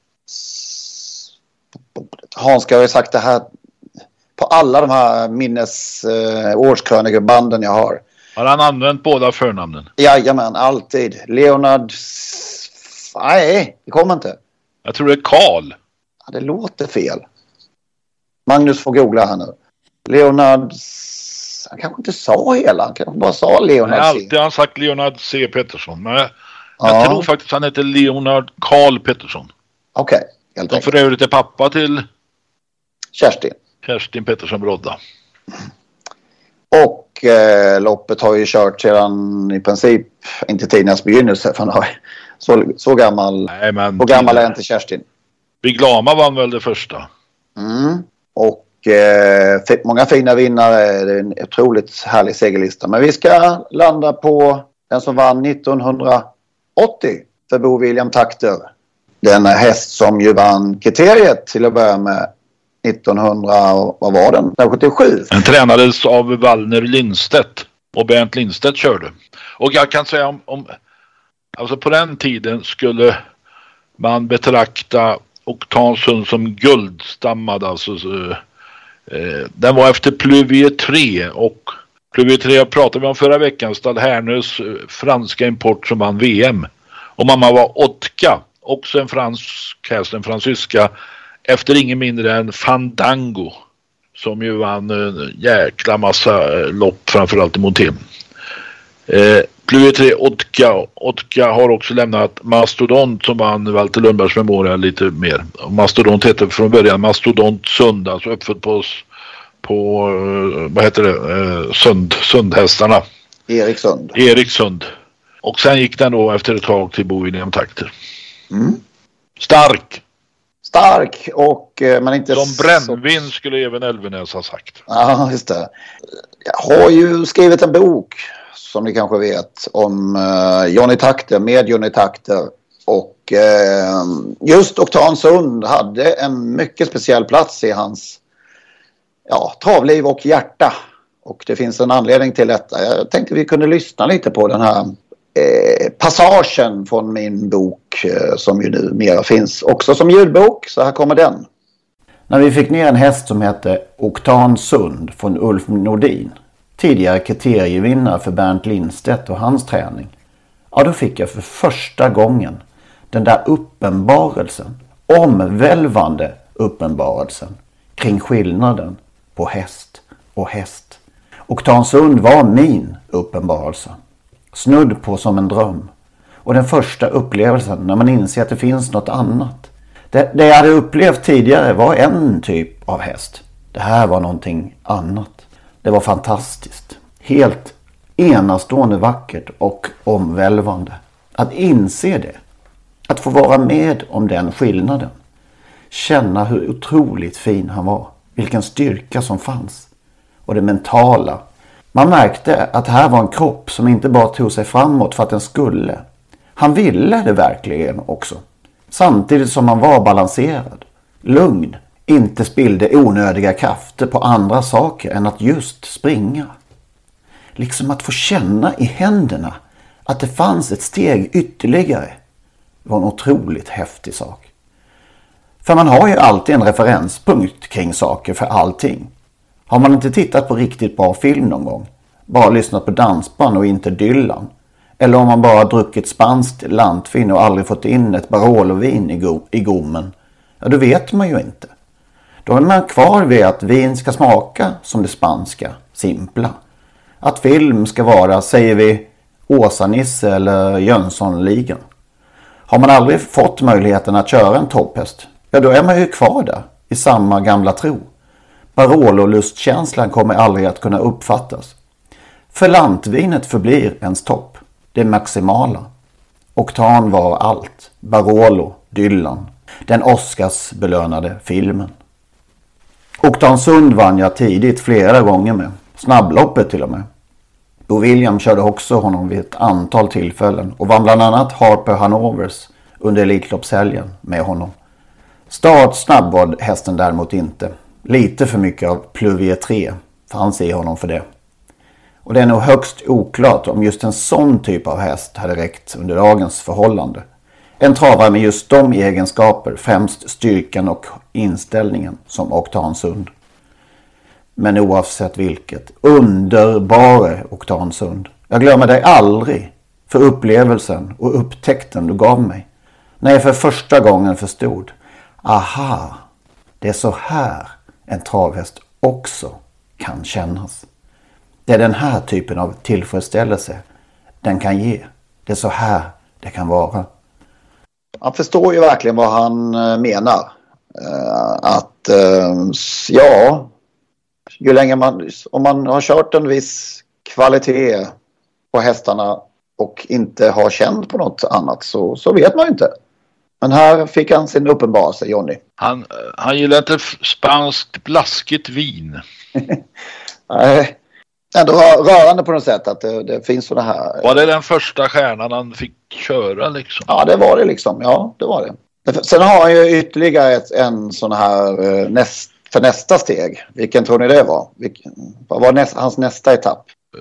Hans ska ha sagt det här på alla de här minnes eh, årskrönikebanden jag har. Har han använt båda förnamnen? Jajamän, alltid. Leonard... Nej, det kommer inte. Jag tror det är Karl. Ja, det låter fel. Magnus får googla här nu. Leonard... Han kanske inte sa hela. Han kanske bara sa Leonard. Nej, alltid har han sagt Leonard C. Pettersson. Men jag, ja. jag tror faktiskt han heter Leonard Karl Pettersson. Okej, okay, helt enkelt. För övrigt är pappa till... Kerstin. Kerstin Pettersson Brodda. Och eh, loppet har ju kört sedan i princip inte tidernas begynnelse. För han har så, så gammal... Nej, men... Och gammal är inte Kerstin. Biglama vann väl det första. Mm. Och eh, många fina vinnare. Det är en otroligt härlig segerlista. Men vi ska landa på den som vann nittonhundraåttio för Bo William Takter. Den häst som ju vann kriteriet till att börja med nittonhundra, vad var den? nittonhundrasjuttiosju. Den tränades av Wallner Lindstedt och Bernt Lindstedt körde. Och jag kan säga om, om alltså på den tiden skulle man betrakta Oktansson som guldstammad, alltså så, eh, den var efter Pluvier tre, och Pluvier tre pratade vi om förra veckan, Stad Härnös eh, franska import som vann V M, och mamma var Otka, också en fransk häst, en fransyska, efter ingen mindre än Fandango, som ju vann en jäkla massa lopp, framförallt i Montem. Eh, Pluvier tre, Otka. Otka har också lämnat Mastodont som vann Walter Lundbergs Memorial lite mer. Mastodont heter från början Mastodont Sund, alltså uppfödd på, på vad heter det, eh, Sund, Sundhästarna. Eriksund. Eriksund. Och sen gick den då efter ett tag till Bo William Takter. Mm. Stark. stark och men inte som brännvin så... skulle även Elvenäs ha sagt. Ja, just det. Jag har ju skrivit en bok som ni kanske vet om uh, Johnny Takter med Johnny Takter och uh, just Octan Sund hade en mycket speciell plats i hans ja, travliv och hjärta och det finns en anledning till detta. Jag tänkte vi kunde lyssna lite på den här Eh, passagen från min bok eh, som ju numera finns också som ljudbok, så här kommer den. När vi fick ner en häst som hette Octan Sund från Ulf Nordin, tidigare kriterievinnare för Bernt Lindstedt och hans träning, ja då fick jag för första gången den där uppenbarelsen, omvälvande uppenbarelsen kring skillnaden på häst och häst. Octan Sund var min uppenbarelse. Snudd på som en dröm. Och den första upplevelsen när man inser att det finns något annat. Det, det jag hade upplevt tidigare var en typ av häst. Det här var någonting annat. Det var fantastiskt. Helt enastående vackert och omvälvande. Att inse det. Att få vara med om den skillnaden. Känna hur otroligt fin han var. Vilken styrka som fanns. Och det mentala. Man märkte att här var en kropp som inte bara tog sig framåt för att den skulle. Han ville det verkligen också. Samtidigt som han var balanserad, lugn, inte spillde onödiga krafter på andra saker än att just springa. Liksom att få känna i händerna att det fanns ett steg ytterligare var en otroligt häftig sak. För man har ju alltid en referenspunkt kring saker för allting. Har man inte tittat på riktigt bra film någon gång, bara lyssnat på dansband och inte Dylan, eller om man bara druckit spanskt lantvin och aldrig fått in ett Barolo-vin i, go- i gommen, ja då vet man ju inte. Då är man kvar vid att vin ska smaka som det spanska, simpla. Att film ska vara, säger vi, Åsa-Nisse eller Jönssonligan. Har man aldrig fått möjligheten att köra en topphäst, ja då är man ju kvar där i samma gamla tro. Barolo-lustkänslan kommer aldrig att kunna uppfattas. För lantvinet förblir ens topp. Det maximala. Octan var allt. Barolo, Dylan. Den Oscars-belönade filmen. Octan Sund vann jag tidigt flera gånger med. Snabbloppet till och med. Bo William körde också honom vid ett antal tillfällen och vann bland annat Harper Hanovers under Elitloppshelgen med honom. Start snabb var hästen däremot inte. Lite för mycket av Pluvier tre fanns i honom för det. Och det är nog högst oklart om just en sån typ av häst hade räckt under dagens förhållande. En travare med just de egenskaper, främst styrkan och inställningen som Octan Sund. Men oavsett vilket, underbara Octan Sund. Jag glömmer dig aldrig för upplevelsen och upptäckten du gav mig. När jag för första gången förstod, aha, det är så här en travhäst också kan kännas. Det är den här typen av tillfredsställelse den kan ge. Det är så här det kan vara. Man förstår ju verkligen vad han menar. Att ja, ju länge man, om man har kört en viss kvalitet på hästarna och inte har känt på något annat så, så vet man ju inte. Men här fick han sin uppenbarelse, Johnny. Han, han gillar inte spanskt blaskigt vin. Nej, ändå rörande på något sätt att det, det finns sådana här. Var det den första stjärnan han fick köra liksom? Ja, det var det liksom. Ja, det var det. Sen har han ju ytterligare ett, en sån här näst, för nästa steg. Vilken tror ni det var? Vilken, vad var näst, hans nästa etapp?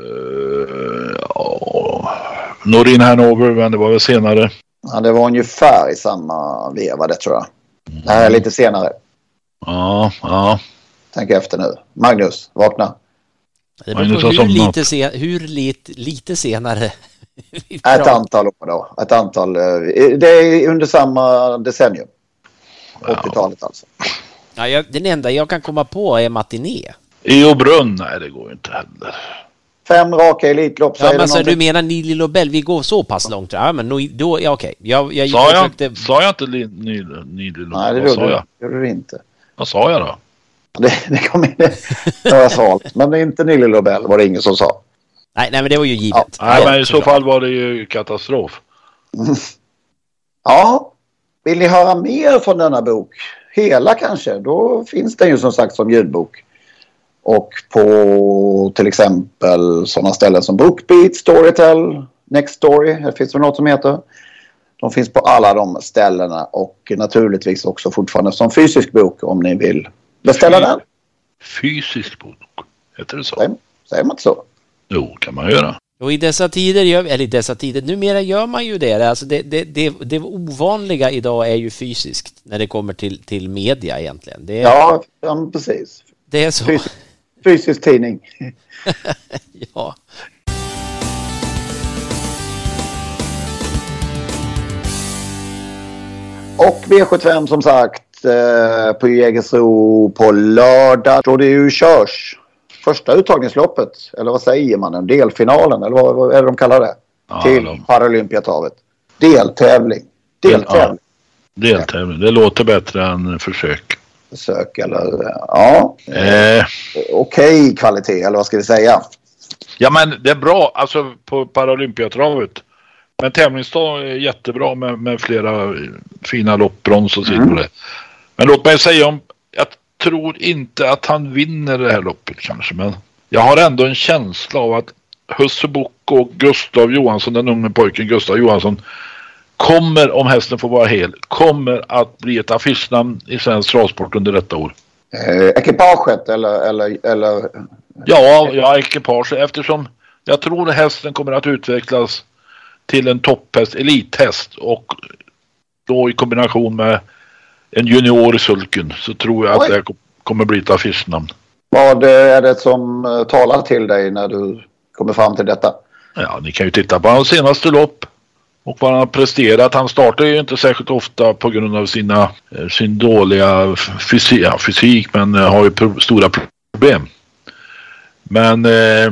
Uh, ja, Norin Hanover, men det var väl senare. Ja, det var ungefär i samma veva, det tror jag. Det här är lite senare. Ja, ja. Tänk efter nu. Magnus, vakna. Det beror på hur lite, sen, hur lite, lite senare. Ett antal år då. Ett antal. Det är under samma decennium. åttiotalet alltså. Ja, jag, den enda jag kan komma på är Matiné. I Brunn, nej det går inte heller. Fem raka elitlopp. Ja, men så du menar Nili Lobel, vi går så pass långt. Ja, men då, då ja, okej. Jag, jag, sa, jag, försökte... sa jag inte Nili Lobel? Nej, det gjorde, jag? gjorde du inte. Vad sa jag då? Det, det kom in några sal. Men inte Nili Lobel var det ingen som sa. Nej, nej men det var ju givet. Ja. Nej, men i så fall var det ju katastrof. Mm. Ja, Vill ni höra mer från denna bok? Hela kanske? Då finns den ju som sagt som ljudbok. Och på till exempel sådana ställen som BookBeat, Storytel, Nextory. Det finns väl något som heter. De finns på alla de ställena. Och naturligtvis också fortfarande som fysisk bok om ni vill beställa den. Fysisk bok? Heter det så? Säger, säger man inte så? Jo, kan man göra. Och i dessa tider, gör, eller i dessa tider, numera gör man ju det. Alltså det, det, det, det ovanliga idag är ju fysiskt när det kommer till, till media egentligen. Det är, ja, ja, precis. Det är så. Fysisk, fysisk tidning. Ja. Och V sjuttiofem som sagt på Jägersro på lördag. Då det ju körs. Första uttagningsloppet, eller vad säger man? Delfinalen, eller vad, vad är det de kallar det? Ja, till de... Paralympiatravet. Deltävling. Deltävling. Ja, deltävling. Det låter bättre än försök. Försök, eller ja. Eh. Okej okay, kvalitet, eller vad ska vi säga? Ja, men det är bra, alltså på Paralympiatravet. Men tävlingsdag är jättebra med, med flera fina lopp, brons och mm. det. Men låt mig säga om... Jag tror inte att han vinner det här loppet kanske, men jag har ändå en känsla av att Hussebok och Gustav Johansson, den unge pojken Gustav Johansson, kommer, om hästen får vara hel, kommer att bli ett affischnamn i svensk travsport under detta år. Eh, ekipaget eller, eller, eller... Ja, ja, ekipage, eftersom jag tror att hästen kommer att utvecklas till en topphäst, elithäst, och då i kombination med en junior i sulken, så tror jag Oj. att det kommer bli ett affischnamn. Vad är det som talar till dig när du kommer fram till detta? Ja, ni kan ju titta på hans senaste lopp och vad han har presterat. Han startar ju inte särskilt ofta på grund av sina, sin dåliga fysik, ja, fysik men har ju pro- stora problem. Men eh,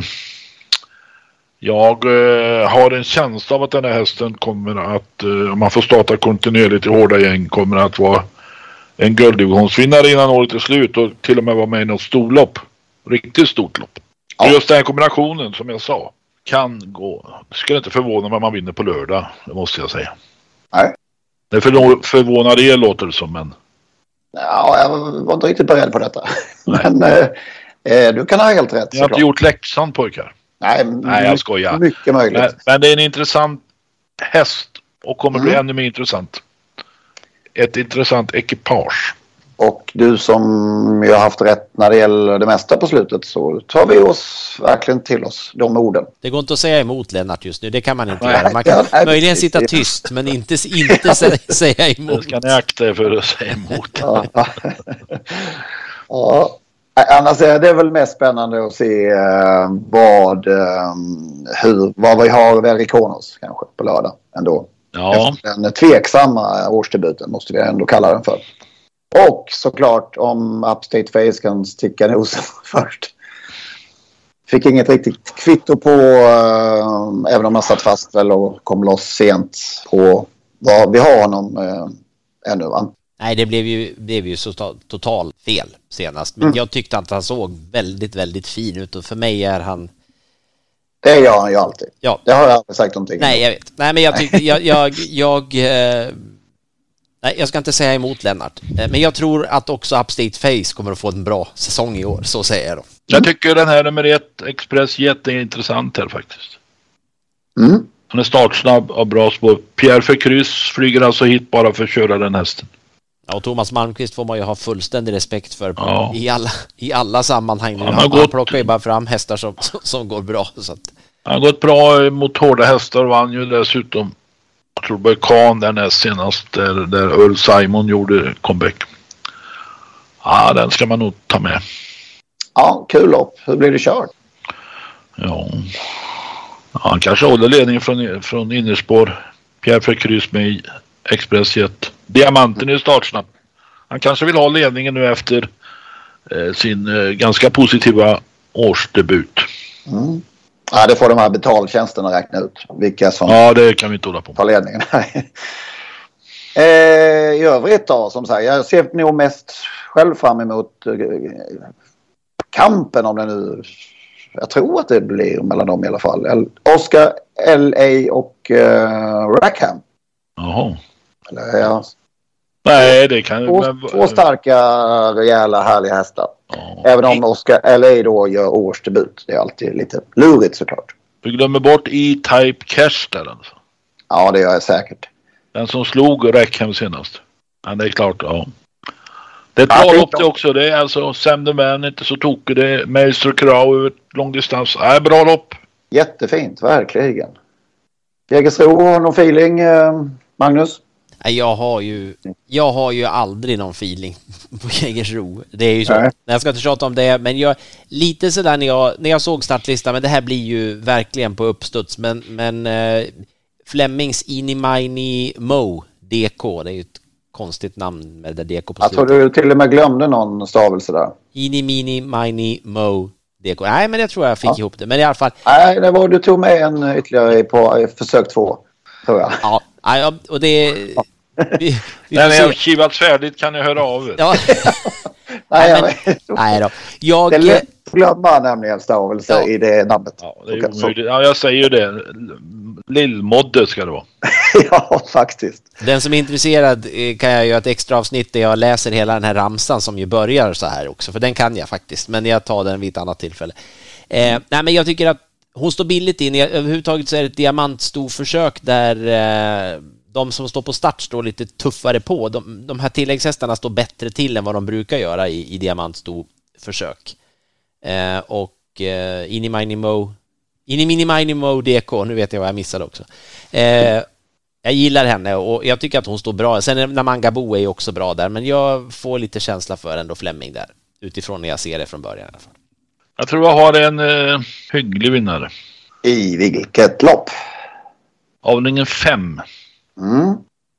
jag eh, har en känsla av att den här hästen kommer att, eh, om man får starta kontinuerligt i hårda gäng, kommer att vara en gulddivisionsvinnare innan året är slut och till och med vara med i något storlopp. Riktigt stort lopp. Ja. Just den här kombinationen som jag sa kan gå. Det skulle inte förvåna mig om man vinner på lördag, det måste jag säga. Nej. Det är för, förvånad er låter det som, men... Ja, jag var inte riktigt beredd på detta. Men eh, du kan ha helt rätt. Jag har inte gjort läxan, pojkar. Nej, Nej jag skojar. Mycket möjligt. Men, men det är en intressant häst och kommer mm. bli ännu mer intressant. Ett intressant ekipage. Och du som ju har haft rätt när det gäller det mesta på slutet, så tar vi oss verkligen till oss de orden. Det går inte att säga emot Lennart just nu, det kan man inte göra. Man kan ja, möjligen sitta tyst men inte, inte säga emot. Det ska ni akta er för att säga emot. Ja. Ja. Annars är det väl mest spännande att se eh, vad, eh, hur, vad vi har Verikonos kanske på lördag ändå. Ja. Den tveksamma årsdebuten måste vi ändå kalla den för. Och såklart om Upstate Face kan sticka nosen först. Fick inget riktigt kvitto på, äh, även om man satt fast väl och kom loss sent på vad vi har honom äh, ännu, va? Nej, det blev ju, blev ju så total fel senast. Men mm. jag tyckte att han såg väldigt, väldigt fin ut. Och för mig är han... Det gör han ju alltid. Ja. Det har jag aldrig sagt någonting. Nej, jag vet. Nej, men jag tyckte... jag, jag, jag, eh... Nej, jag ska inte säga emot Lennart. Men jag tror att också Upstate Face kommer att få en bra säsong i år. Så säger jag då. Jag tycker den här nummer ett, Express Jet, är intressant här faktiskt. Mm. Han är startsnabb och bra spår. Pierre för kryss flyger alltså hit bara för att köra den hästen. Ja, och Thomas Malmqvist får man ju ha fullständig respekt för ja. i, alla, i alla sammanhang. Han, han, han plockar ju bara fram hästar som, som, som går bra. Så att... Han har gått bra mot hårda hästar och vann ju dessutom. Jag tror bara Kahn där näst senast där, där Earl Simon gjorde comeback. Ja, den ska man nog ta med. Ja, kul lopp. Hur blir det kört? Ja, ja han kanske håller ledningen från, från innerspår. Pierre för kryss med Express Jet. Diamanten är startsnabb. Han kanske vill ha ledningen nu efter eh, sin eh, ganska positiva årsdebut. Mm. Ja, det får de här betaltjänsterna räkna ut. Vilka som ja, det kan vi inte hålla på. Tar ledningen. eh, I övrigt då, som sagt, jag ser nog mest själv fram emot eh, kampen om det nu. Jag tror att det blir mellan dem i alla fall. Oscar, L A och eh, Rackham. Jaha. Eller, ja, Nej, det kan... Två, men... två starka, rejäla, härliga hästar. Ja. Även om Oscar L A då gör årsdebut. Det är alltid lite lurigt såklart. Du glömmer bort E-Type Cash där alltså. Ja, det gör jag säkert. Den som slog Räckhem senast. Ja, det är klart, ja. Det är ett bra lopp det också. Det är alltså Sam the Man, inte så tokig. Det är Maestro Crow över långdistans. Ja, bra lopp. Jättefint, verkligen. Jägersro, har någon feeling, eh, Magnus? Jag har ju jag har ju aldrig någon feeling på Jägersro. Det är ju så. Nej. Jag ska inte tjata om det, men jag lite så där när jag när jag såg startlistan, men det här blir ju verkligen på uppstuds, men men eh, Flemings Ini Mini Mo D K, det är ju ett konstigt namn med det D K på slutet. Jag tror du till och med glömde någon stavelse där. Ini Mini Mini Mo D K. Nej, men jag tror jag fick ja. ihop det. Men i alla fall. Nej, det var du tog med en ytterligare på försök två, tror jag. Ja, ja och det ja. Vi, vi när ni har kivat färdigt kan ni höra av er. Ja. nej, men, nej då. Jag... Det är lätt att glömma nämligen stavelse ja. i det namnet. Ja, det är omöjligt. Ja, jag säger det. Lillmodde ska det vara. Ja, faktiskt. Den som är intresserad kan jag göra ett extra avsnitt där jag läser hela den här ramsan som ju börjar så här också. För den kan jag faktiskt, men jag tar den vid ett annat tillfälle. Eh, nej, men jag tycker att hon står billigt in. Överhuvudtaget så är det ett diamantstorförsök där... Eh, de som står på start står lite tuffare på. De, de här tilläggshästarna står bättre till än vad de brukar göra i, i diamantstoförsök. Eh, och eh, Ini Mini Mo Ini Mini Mini Mo D K, nu vet jag vad jag missade också. Eh, jag gillar henne och jag tycker att hon står bra. Sen är Namangabo är också bra där, men jag får lite känsla för ändå Fleming där. Utifrån när jag ser det från början i alla fall. Jag tror jag har en eh, hygglig vinnare. I vilket lopp? Avdelningen fem. Mm.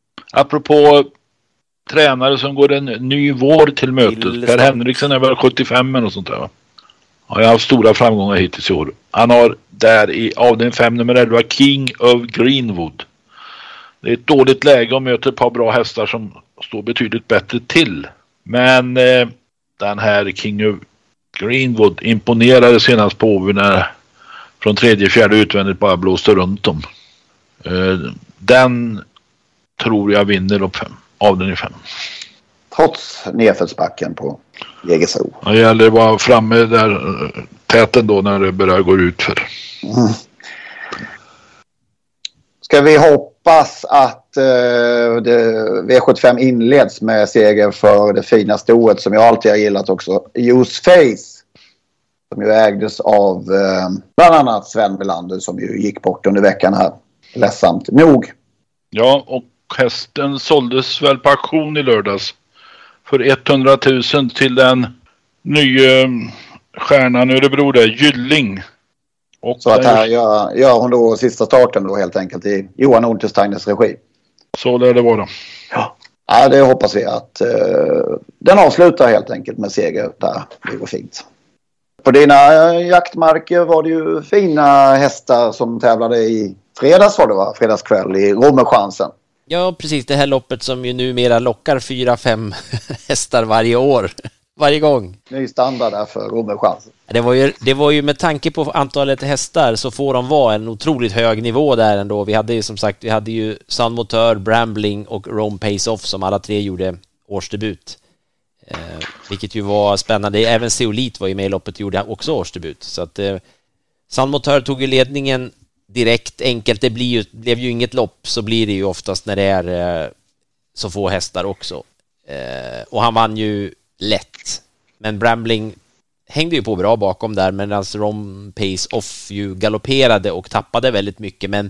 Apropå tränare som går en ny vår till mötet. Per Henriksen är väl sjuttiofem eller sånt där, va? Ja, jag har haft stora framgångar hittills i år. Han har där i avdelning fem nummer elva King of Greenwood. Det är ett dåligt läge och möter ett par bra hästar som står betydligt bättre till. Men eh, den här King of Greenwood imponerade senast på när från tredje, fjärde utvändigt bara blåste runt dem. Eh, den tror jag vinner upp fem, avdelning fem. Trots nedförsbacken på Jägersro. Ja, det gäller att vara framme där täten då när det börjar gå ut för. Mm. Ska vi hoppas att uh, det, V sjuttiofem inleds med seger för det fina stoet som jag alltid har gillat också. Use Face. Som ju ägdes av uh, bland annat Sven Melander som ju gick bort under veckan här. Ledsamt nog. Ja, och hästen såldes väl på auktion i lördags för hundratusen till den nya stjärnan i Örebro där, Gylling. Och så att här gör, gör hon då sista starten då helt enkelt i Johan Untersteiners regi. Så lär det vara. Ja, ja det hoppas vi att uh, den avslutar helt enkelt med seger där. Det går fint. På dina jaktmarker var det ju fina hästar som tävlade i fredags var det va? Fredagskväll i Romerchansen. Ja, precis. Det här loppet som ju numera lockar fyra, fem hästar varje år. Varje gång. Ny standard där för Romerchansen. Det var ju, det var ju med tanke på antalet hästar så får de vara en otroligt hög nivå där ändå. Vi hade ju som sagt, vi hade ju Sun Motör, Brambling och Rome Pace Off som alla tre gjorde årsdebut. Eh, vilket ju var spännande. Även Zeolit var ju med i loppet och gjorde också årsdebut. Så att eh, Sun Motör tog ju ledningen direkt, enkelt. Det blir ju, blev ju inget lopp, så blir det ju oftast när det är eh, så få hästar också. Eh, och han vann ju lätt. Men Brambling hängde ju på bra bakom där, medan Rom Pace Off ju galopperade och tappade väldigt mycket, men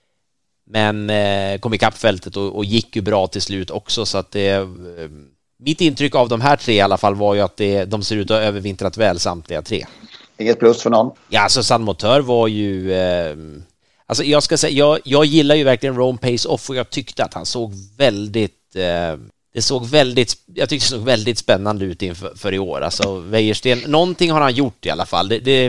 men eh, kom i kappfältet och, och gick ju bra till slut också, så att det eh, mitt intryck av de här tre i alla fall var ju att det, de ser ut att ha övervintrat väl samtliga tre. Inget plus för någon? Ja, alltså Sun Motör var ju eh, alltså jag ska säga, jag, jag gillar ju verkligen Rome Pace Off och jag tyckte att han såg väldigt eh, det såg väldigt, jag tyckte det såg väldigt spännande ut inför för i år. Alltså Wäjersten, någonting har han gjort i alla fall. Det, det,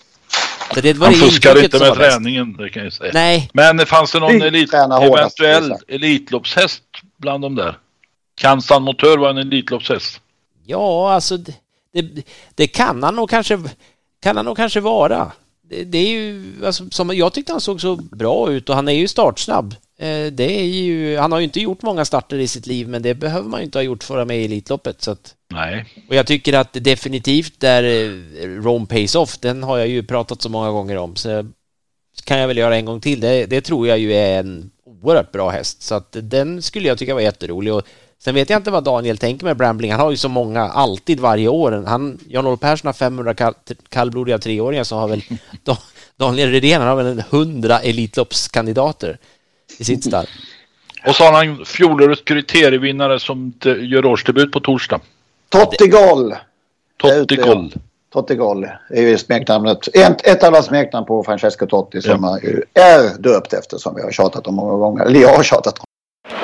det var han fuskar inte med träningen, det kan jag säga. Nej. Men fanns det någon elit, eventuell elitloppshäst bland dem där? Kan Sun Motör vara en elitloppshäst? Ja, alltså det, det, det kan han nog kanske kan han nog kanske vara. Det, det är ju alltså, som jag tyckte han såg så bra ut och han är ju startsnabb. Det är ju, han har ju inte gjort många starter i sitt liv, men det behöver man ju inte ha gjort för att vara med i Elitloppet. Så att, nej. Och jag tycker att definitivt där Rome Pays Off, den har jag ju pratat så många gånger om, så kan jag väl göra en gång till. Det, det tror jag ju är en oerhört bra häst, så att den skulle jag tycka var jätterolig. Och sen vet jag inte vad Daniel tänker med Brambling. Han har ju så många, alltid varje år. Han, Jan-Olof Persson har femhundra kall, kallblodiga treåringar, så har väl Daniel Redén, han har väl en hundra elitloppskandidater i sitt stall. Och så har han fjolårets kriterievinnare som gör årsdebut på torsdag. Tottigol. Tottigol. Tottigol är ju smeknamnet. Ett, ett av alla smeknamn på Francesco Totti som ja. han ju är döpt efter, som vi har tjatat om många gånger. Eller jag har tjatat om.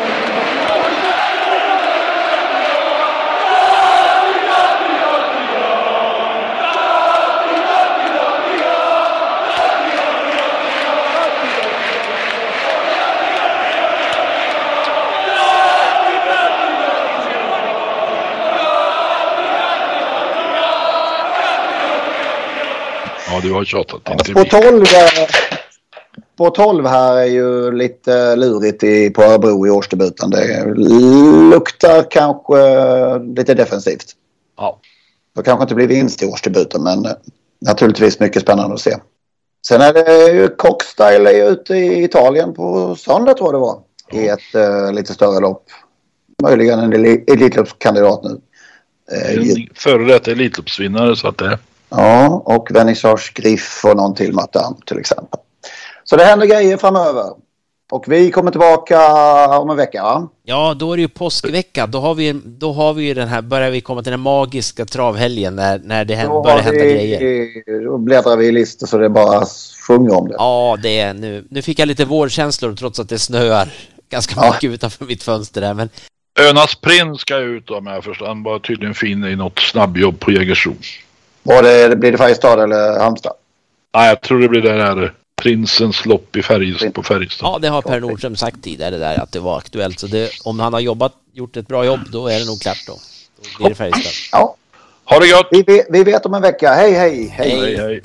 Ja, du har tjatat. Ja, på tolv, på tolv här är ju lite lurigt i, på Örebro i årsdebuten. Det luktar kanske lite defensivt. Ja. Det kanske inte blir vinst i årsdebuten, men naturligtvis mycket spännande att se. Sen är det ju Cockstyle är ute i Italien på söndag, tror jag det var. I ett uh, lite större lopp. Möjligen en elitloppskandidat nu. En före detta elitloppsvinnare, så att det är. Ja, och Vernissage Griff och någon till Martin till exempel. Så det händer grejer framöver. Och vi kommer tillbaka om en vecka, va? Ja, då är det ju påskvecka. Då har vi, då har vi ju den här, börjar vi komma till den magiska travhelgen när, när det händer, börjar hända vi, grejer. Då bläddrar vi i listor så det bara sjunger om det. Ja, det är nu. Nu fick jag lite vårkänslor trots att det snöar ganska ja. mycket utanför mitt fönster där, men... Önas prins ska ut om jag förstår. Han var tydligen fin i något snabbjobb på Jägersro. Var det, blir det Färjestad eller Halmstad? Nej, jag tror det blir det här prinsens lopp i Färjestad, på Färjestad. Ja, det har Per Nordström sagt tidigare där, att det var aktuellt. Så det, om han har jobbat, gjort ett bra jobb, då är det nog klart då. Då blir det Färjestad. Ja. Ha det gott! Vi, vi vet om en vecka. Hej, hej! Hej, hej! hej.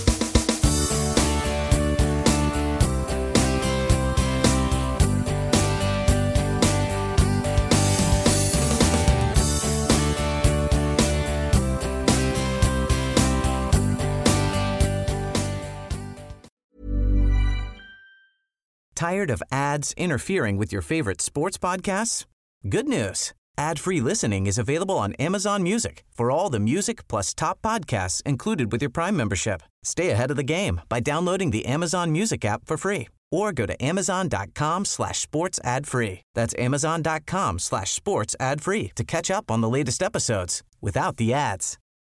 Tired of ads interfering with your favorite sports podcasts? Good news. Ad-free listening is available on Amazon Music for all the music plus top podcasts included with your Prime membership. Stay ahead of the game by downloading the Amazon Music app for free or go to amazon.com slash sports ad free. That's amazon.com slash sports ad free to catch up on the latest episodes without the ads.